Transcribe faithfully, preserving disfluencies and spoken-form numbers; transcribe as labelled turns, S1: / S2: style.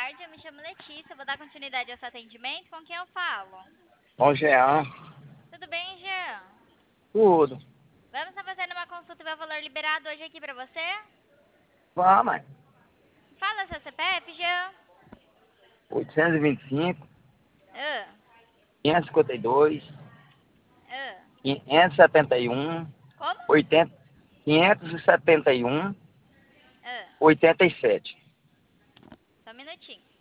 S1: tarde, eu me chamo Letícia, vou dar continuidade ao seu atendimento. Com quem eu falo?
S2: Bom, Jean.
S1: Tudo bem, Jean?
S2: Tudo.
S1: Vamos estar fazendo uma consulta e ver o valor liberado hoje aqui pra você?
S2: Vamos,
S1: Fala seu C P F, Jean.
S2: oitocentos e vinte e cinco,
S1: Ah,
S2: quinhentos e cinquenta e dois,
S1: ah.
S2: quinhentos e setenta e um,
S1: Como?
S2: oitenta, quinhentos e setenta e um,
S1: Ah,
S2: oitenta e sete.
S1: só um minutinho.